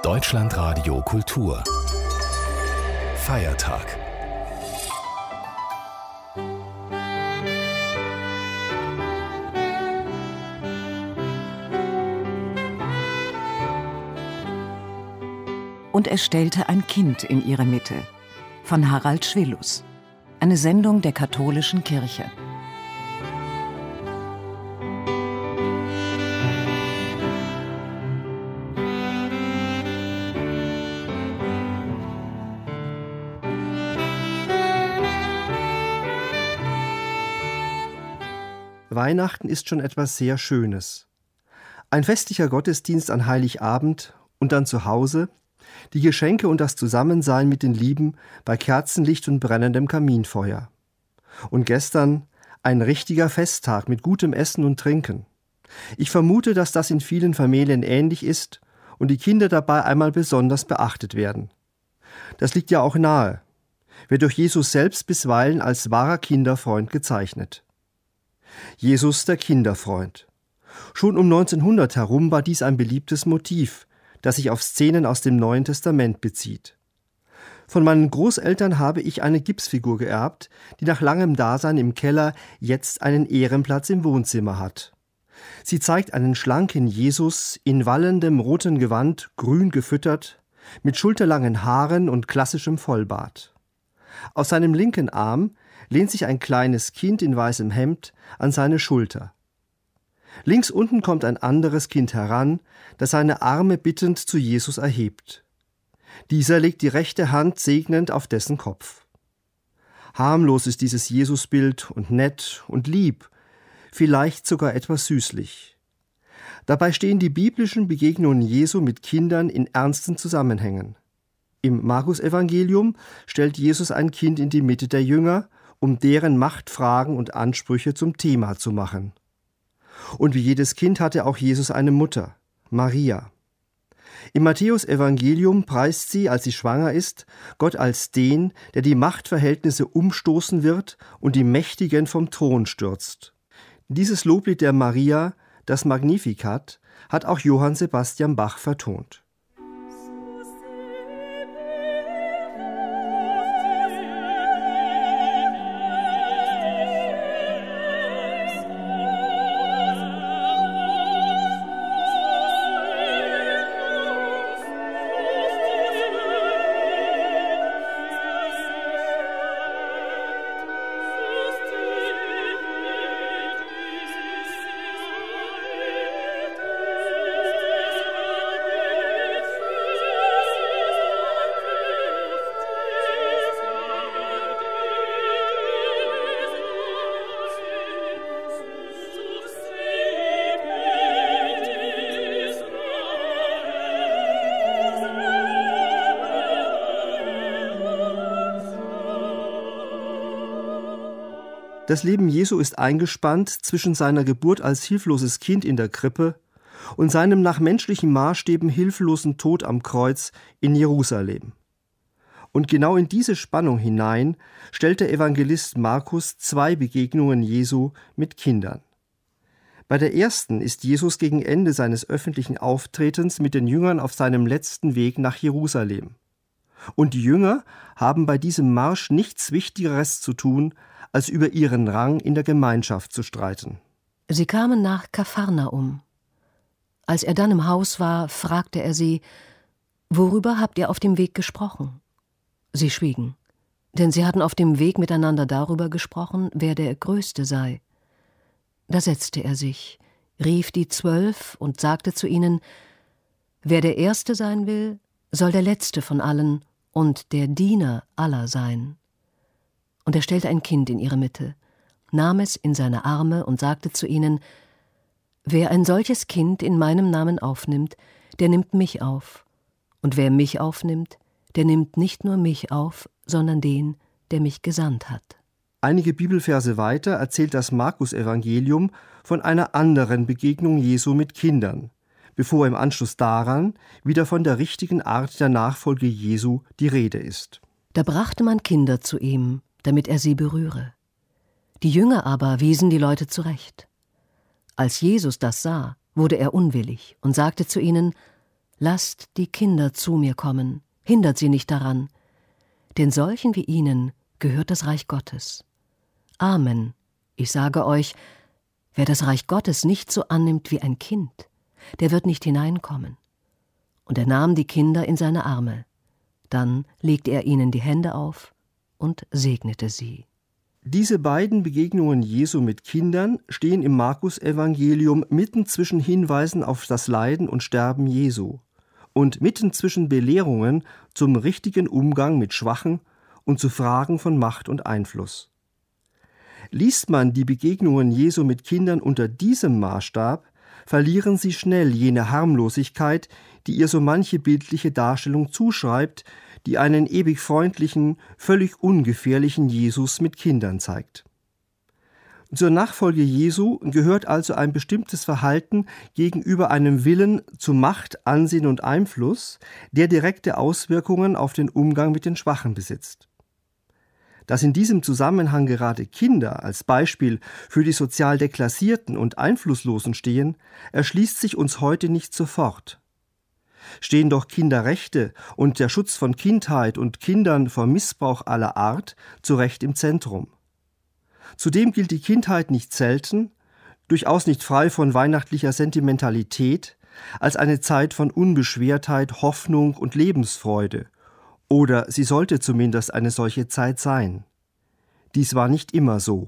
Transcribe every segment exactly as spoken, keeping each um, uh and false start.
Deutschlandradio Kultur Feiertag. Und er stellte ein Kind in ihre Mitte, von Harald Schwillus, eine Sendung der katholischen Kirche. Weihnachten ist schon etwas sehr Schönes. Ein festlicher Gottesdienst an Heiligabend und dann zu Hause, die Geschenke und das Zusammensein mit den Lieben bei Kerzenlicht und brennendem Kaminfeuer. Und gestern ein richtiger Festtag mit gutem Essen und Trinken. Ich vermute, dass das in vielen Familien ähnlich ist und die Kinder dabei einmal besonders beachtet werden. Das liegt ja auch nahe, wird durch Jesus selbst bisweilen als wahrer Kinderfreund gezeichnet. Jesus der Kinderfreund. Schon um neunzehnhundert herum war dies ein beliebtes Motiv, das sich auf Szenen aus dem Neuen Testament bezieht. Von meinen Großeltern habe ich eine Gipsfigur geerbt, die nach langem Dasein im Keller jetzt einen Ehrenplatz im Wohnzimmer hat. Sie zeigt einen schlanken Jesus in wallendem roten Gewand, grün gefüttert, mit schulterlangen Haaren und klassischem Vollbart. Aus seinem linken Arm lehnt sich ein kleines Kind in weißem Hemd an seine Schulter. Links unten kommt ein anderes Kind heran, das seine Arme bittend zu Jesus erhebt. Dieser legt die rechte Hand segnend auf dessen Kopf. Harmlos ist dieses Jesusbild und nett und lieb, vielleicht sogar etwas süßlich. Dabei stehen die biblischen Begegnungen Jesu mit Kindern in ernsten Zusammenhängen. Im Markus-Evangelium stellt Jesus ein Kind in die Mitte der Jünger, um deren Machtfragen und Ansprüche zum Thema zu machen. Und wie jedes Kind hatte auch Jesus eine Mutter, Maria. Im Matthäus-Evangelium preist sie, als sie schwanger ist, Gott als den, der die Machtverhältnisse umstoßen wird und die Mächtigen vom Thron stürzt. Dieses Loblied der Maria, das Magnificat, hat auch Johann Sebastian Bach vertont. Das Leben Jesu ist eingespannt zwischen seiner Geburt als hilfloses Kind in der Krippe und seinem nach menschlichen Maßstäben hilflosen Tod am Kreuz in Jerusalem. Und genau in diese Spannung hinein stellt der Evangelist Markus zwei Begegnungen Jesu mit Kindern. Bei der ersten ist Jesus gegen Ende seines öffentlichen Auftretens mit den Jüngern auf seinem letzten Weg nach Jerusalem. Und die Jünger haben bei diesem Marsch nichts Wichtigeres zu tun, als über ihren Rang in der Gemeinschaft zu streiten. Sie kamen nach Kapharnaum. Als er dann im Haus war, fragte er sie: »Worüber habt ihr auf dem Weg gesprochen?« Sie schwiegen, denn sie hatten auf dem Weg miteinander darüber gesprochen, wer der Größte sei. Da setzte er sich, rief die Zwölf und sagte zu ihnen: »Wer der Erste sein will, soll der Letzte von allen und der Diener aller sein.« Und er stellte ein Kind in ihre Mitte, nahm es in seine Arme und sagte zu ihnen: »Wer ein solches Kind in meinem Namen aufnimmt, der nimmt mich auf. Und wer mich aufnimmt, der nimmt nicht nur mich auf, sondern den, der mich gesandt hat.« Einige Bibelverse weiter erzählt das Markus-Evangelium von einer anderen Begegnung Jesu mit Kindern, bevor im Anschluss daran wieder von der richtigen Art der Nachfolge Jesu die Rede ist. Da brachte man Kinder zu ihm, damit er sie berühre. Die Jünger aber wiesen die Leute zurecht. Als Jesus das sah, wurde er unwillig und sagte zu ihnen: lasst die Kinder zu mir kommen, hindert sie nicht daran, denn solchen wie ihnen gehört das Reich Gottes. Amen, ich sage euch, wer das Reich Gottes nicht so annimmt wie ein Kind, der wird nicht hineinkommen. Und er nahm die Kinder in seine Arme. Dann legte er ihnen die Hände auf und segnete sie. Diese beiden Begegnungen Jesu mit Kindern stehen im Markus-Evangelium mitten zwischen Hinweisen auf das Leiden und Sterben Jesu und mitten zwischen Belehrungen zum richtigen Umgang mit Schwachen und zu Fragen von Macht und Einfluss. Liest man die Begegnungen Jesu mit Kindern unter diesem Maßstab, verlieren sie schnell jene Harmlosigkeit, die ihr so manche bildliche Darstellung zuschreibt, die einen ewig freundlichen, völlig ungefährlichen Jesus mit Kindern zeigt. Zur Nachfolge Jesu gehört also ein bestimmtes Verhalten gegenüber einem Willen zu Macht, Ansehen und Einfluss, der direkte Auswirkungen auf den Umgang mit den Schwachen besitzt. Dass in diesem Zusammenhang gerade Kinder als Beispiel für die sozial Deklassierten und Einflusslosen stehen, erschließt sich uns heute nicht sofort. Stehen doch Kinderrechte und der Schutz von Kindheit und Kindern vor Missbrauch aller Art zu Recht im Zentrum. Zudem gilt die Kindheit nicht selten, durchaus nicht frei von weihnachtlicher Sentimentalität, als eine Zeit von Unbeschwertheit, Hoffnung und Lebensfreude. Oder sie sollte zumindest eine solche Zeit sein. Dies war nicht immer so.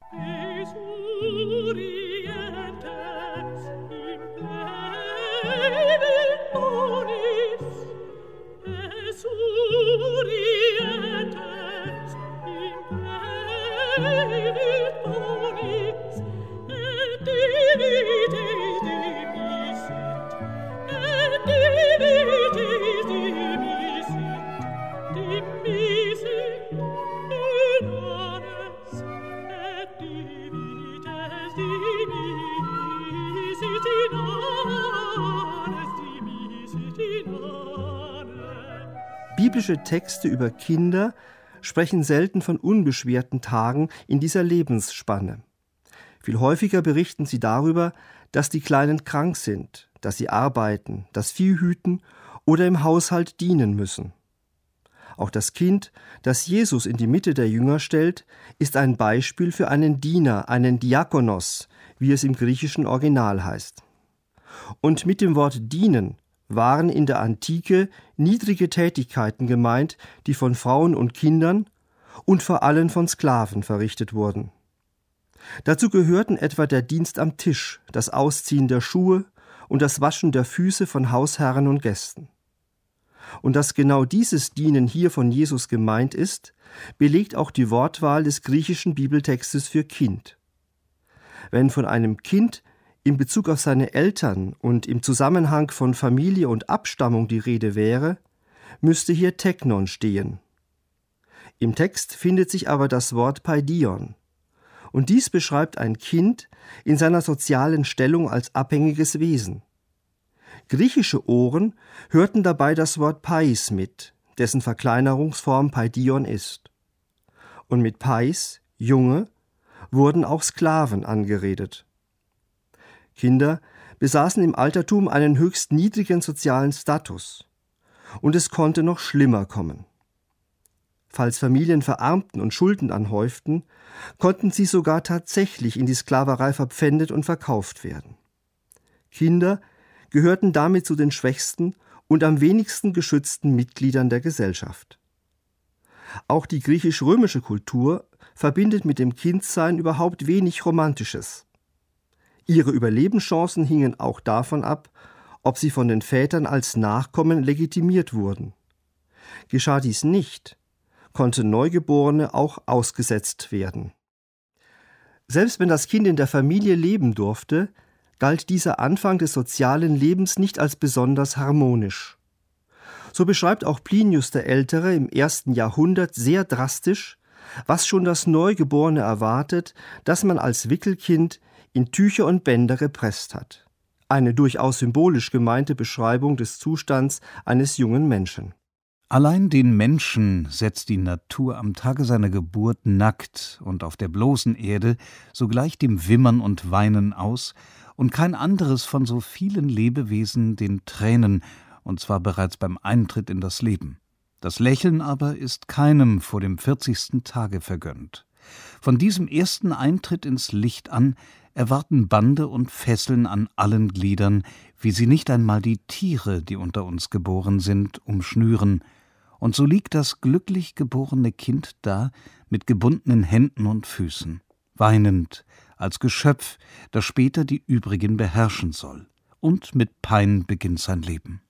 Biblische Texte über Kinder sprechen selten von unbeschwerten Tagen in dieser Lebensspanne. Viel häufiger berichten sie darüber, dass die Kleinen krank sind, dass sie arbeiten, das Vieh hüten oder im Haushalt dienen müssen. Auch das Kind, das Jesus in die Mitte der Jünger stellt, ist ein Beispiel für einen Diener, einen Diakonos, wie es im griechischen Original heißt. Und mit dem Wort dienen waren in der Antike niedrige Tätigkeiten gemeint, die von Frauen und Kindern und vor allem von Sklaven verrichtet wurden. Dazu gehörten etwa der Dienst am Tisch, das Ausziehen der Schuhe und das Waschen der Füße von Hausherren und Gästen. Und dass genau dieses Dienen hier von Jesus gemeint ist, belegt auch die Wortwahl des griechischen Bibeltextes für Kind. Wenn von einem Kind in Bezug auf seine Eltern und im Zusammenhang von Familie und Abstammung die Rede wäre, müsste hier Teknon stehen. Im Text findet sich aber das Wort Paidion. Und dies beschreibt ein Kind in seiner sozialen Stellung als abhängiges Wesen. Griechische Ohren hörten dabei das Wort Pais mit, dessen Verkleinerungsform Paidion ist. Und mit Pais, Junge, wurden auch Sklaven angeredet. Kinder besaßen im Altertum einen höchst niedrigen sozialen Status. Und es konnte noch schlimmer kommen. Falls Familien verarmten und Schulden anhäuften, konnten sie sogar tatsächlich in die Sklaverei verpfändet und verkauft werden. Kinder gehörten damit zu den schwächsten und am wenigsten geschützten Mitgliedern der Gesellschaft. Auch die griechisch-römische Kultur verbindet mit dem Kindsein überhaupt wenig Romantisches. Ihre Überlebenschancen hingen auch davon ab, ob sie von den Vätern als Nachkommen legitimiert wurden. Geschah dies nicht, konnten Neugeborene auch ausgesetzt werden. Selbst wenn das Kind in der Familie leben durfte, galt dieser Anfang des sozialen Lebens nicht als besonders harmonisch. So beschreibt auch Plinius der Ältere im ersten Jahrhundert sehr drastisch, was schon das Neugeborene erwartet, das man als Wickelkind in Tücher und Bänder gepresst hat. Eine durchaus symbolisch gemeinte Beschreibung des Zustands eines jungen Menschen. Allein den Menschen setzt die Natur am Tage seiner Geburt nackt und auf der bloßen Erde sogleich dem Wimmern und Weinen aus, und kein anderes von so vielen Lebewesen den Tränen und zwar bereits beim Eintritt in das Leben. Das Lächeln aber ist keinem vor dem vierzigsten Tage vergönnt. Von diesem ersten Eintritt ins Licht an erwarten Bande und Fesseln an allen Gliedern, wie sie nicht einmal die Tiere, die unter uns geboren sind, umschnüren. Und so liegt das glücklich geborene Kind da mit gebundenen Händen und Füßen, weinend, als Geschöpf, das später die übrigen beherrschen soll. Und mit Pein beginnt sein Leben.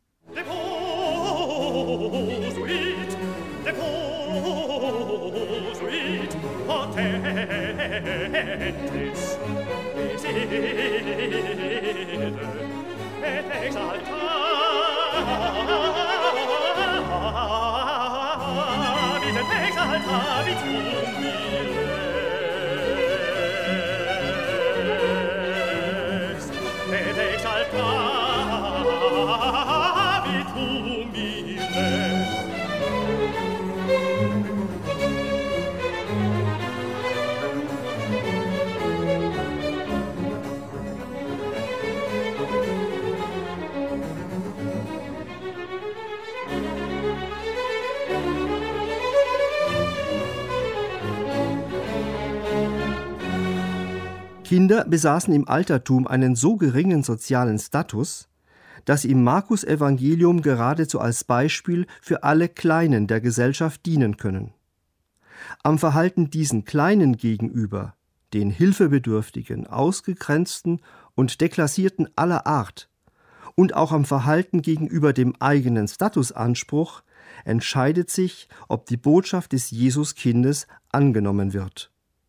Kinder besaßen im Altertum einen so geringen sozialen Status, dass sie im Markus-Evangelium geradezu als Beispiel für alle Kleinen der Gesellschaft dienen können. Am Verhalten diesen Kleinen gegenüber, den Hilfebedürftigen, Ausgegrenzten und Deklassierten aller Art, und auch am Verhalten gegenüber dem eigenen Statusanspruch, entscheidet sich, ob die Botschaft des Jesuskindes angenommen wird.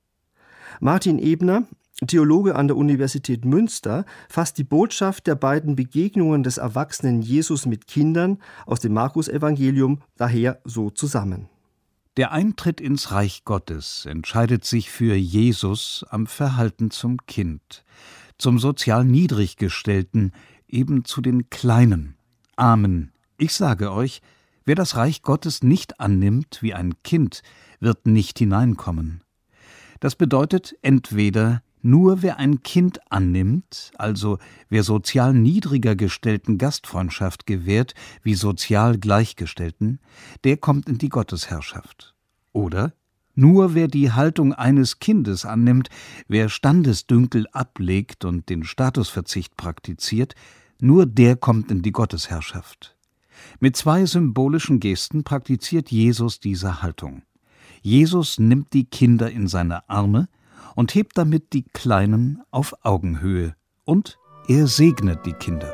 Martin Ebner, Theologe an der Universität Münster, fasst die Botschaft der beiden Begegnungen des erwachsenen Jesus mit Kindern aus dem Markus-Evangelium daher so zusammen. Der Eintritt ins Reich Gottes entscheidet sich für Jesus am Verhalten zum Kind, zum sozial Niedriggestellten, eben zu den Kleinen. Amen. Ich sage euch, wer das Reich Gottes nicht annimmt wie ein Kind, wird nicht hineinkommen. Das bedeutet entweder, nur wer ein Kind annimmt, also wer sozial niedriger gestellten Gastfreundschaft gewährt wie sozial Gleichgestellten, der kommt in die Gottesherrschaft. Oder nur wer die Haltung eines Kindes annimmt, wer Standesdünkel ablegt und den Statusverzicht praktiziert, nur der kommt in die Gottesherrschaft. Mit zwei symbolischen Gesten praktiziert Jesus diese Haltung. Jesus nimmt die Kinder in seine Arme und hebt damit die Kleinen auf Augenhöhe, und er segnet die Kinder.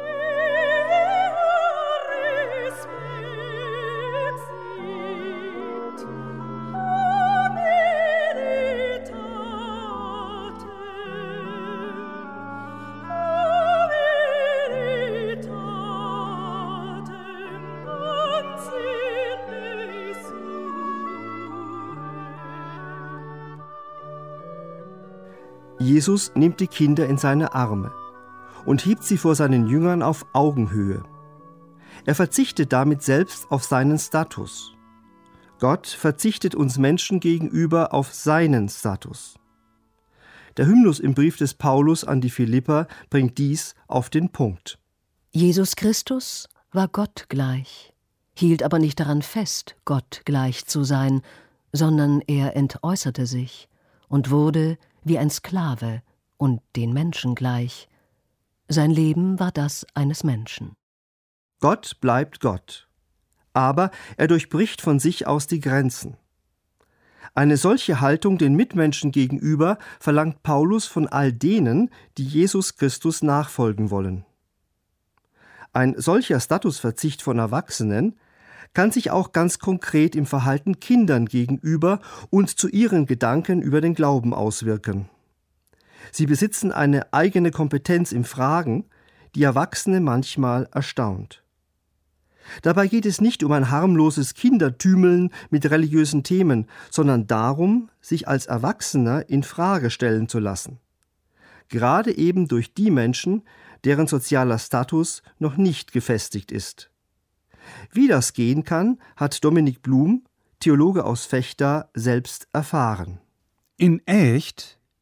Jesus nimmt die Kinder in seine Arme und hebt sie vor seinen Jüngern auf Augenhöhe. Er verzichtet damit selbst auf seinen Status. Gott verzichtet uns Menschen gegenüber auf seinen Status. Der Hymnus im Brief des Paulus an die Philipper bringt dies auf den Punkt. Jesus Christus war Gott gleich, hielt aber nicht daran fest, Gott gleich zu sein, sondern er entäußerte sich und wurde wie ein Sklave und den Menschen gleich. Sein Leben war das eines Menschen. Gott bleibt Gott, aber er durchbricht von sich aus die Grenzen. Eine solche Haltung den Mitmenschen gegenüber verlangt Paulus von all denen, die Jesus Christus nachfolgen wollen. Ein solcher Statusverzicht von Erwachsenen kann sich auch ganz konkret im Verhalten Kindern gegenüber und zu ihren Gedanken über den Glauben auswirken. Sie besitzen eine eigene Kompetenz im Fragen, die Erwachsene manchmal erstaunt. Dabei geht es nicht um ein harmloses Kindertümeln mit religiösen Themen, sondern darum, sich als Erwachsener in Frage stellen zu lassen. Gerade eben durch die Menschen, deren sozialer Status noch nicht gefestigt ist. Wie das gehen kann, hat Dominik Blum, Theologe aus Vechta, selbst erfahren. In echt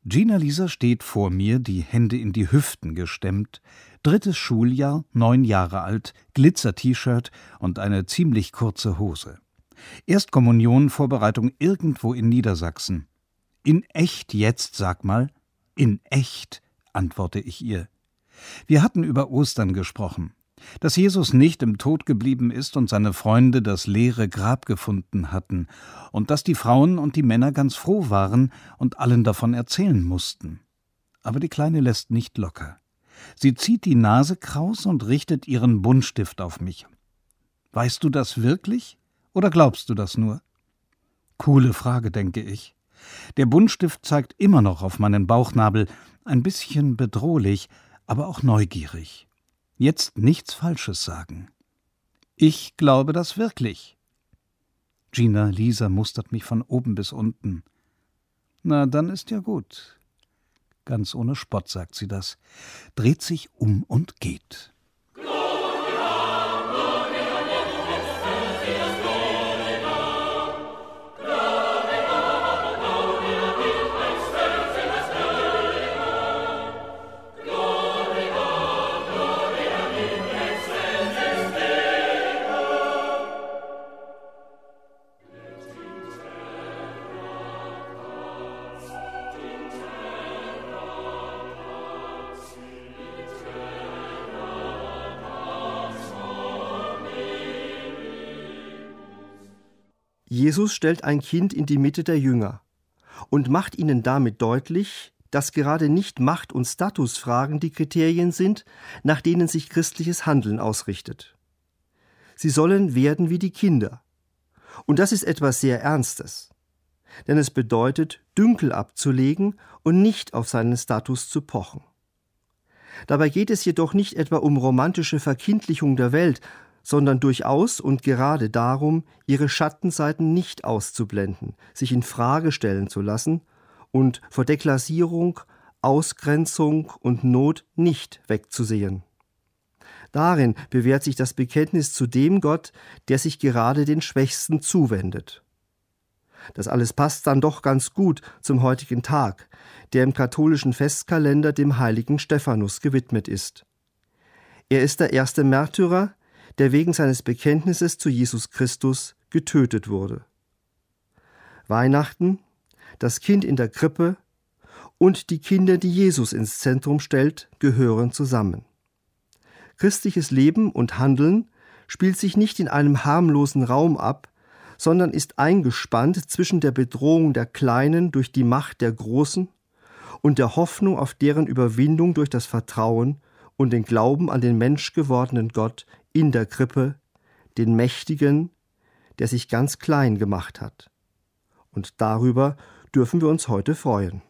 Gina Lisa steht vor mir, die Hände in die Hüften gestemmt, drittes Schuljahr, neun Jahre alt, Glitzer-T-Shirt und eine ziemlich kurze Hose. Erstkommunion-Vorbereitung irgendwo in Niedersachsen. »In echt jetzt, sag mal?« »In echt«, antworte ich ihr. Wir hatten über Ostern gesprochen. Dass Jesus nicht im Tod geblieben ist und seine Freunde das leere Grab gefunden hatten und dass die Frauen und die Männer ganz froh waren und allen davon erzählen mussten. Aber die Kleine lässt nicht locker. Sie zieht die Nase kraus und richtet ihren Buntstift auf mich. »Weißt du das wirklich oder glaubst du das nur?« Coole Frage, denke ich. Der Buntstift zeigt immer noch auf meinen Bauchnabel, ein bisschen bedrohlich, aber auch neugierig. Jetzt nichts Falsches sagen. »Ich glaube das wirklich.« Gina Lisa mustert mich von oben bis unten. »Na, dann ist ja gut.« Ganz ohne Spott sagt sie das, dreht sich um und geht. Jesus stellt ein Kind in die Mitte der Jünger und macht ihnen damit deutlich, dass gerade nicht Macht- und Statusfragen die Kriterien sind, nach denen sich christliches Handeln ausrichtet. Sie sollen werden wie die Kinder. Und das ist etwas sehr Ernstes. Denn es bedeutet, Dünkel abzulegen und nicht auf seinen Status zu pochen. Dabei geht es jedoch nicht etwa um romantische Verkindlichung der Welt, sondern durchaus und gerade darum, ihre Schattenseiten nicht auszublenden, sich in Frage stellen zu lassen und vor Deklassierung, Ausgrenzung und Not nicht wegzusehen. Darin bewährt sich das Bekenntnis zu dem Gott, der sich gerade den Schwächsten zuwendet. Das alles passt dann doch ganz gut zum heutigen Tag, der im katholischen Festkalender dem heiligen Stephanus gewidmet ist. Er ist der erste Märtyrer, der wegen seines Bekenntnisses zu Jesus Christus getötet wurde. Weihnachten, das Kind in der Krippe und die Kinder, die Jesus ins Zentrum stellt, gehören zusammen. Christliches Leben und Handeln spielt sich nicht in einem harmlosen Raum ab, sondern ist eingespannt zwischen der Bedrohung der Kleinen durch die Macht der Großen und der Hoffnung auf deren Überwindung durch das Vertrauen und den Glauben an den menschgewordenen Gott in der Krippe, den Mächtigen, der sich ganz klein gemacht hat. Und darüber dürfen wir uns heute freuen.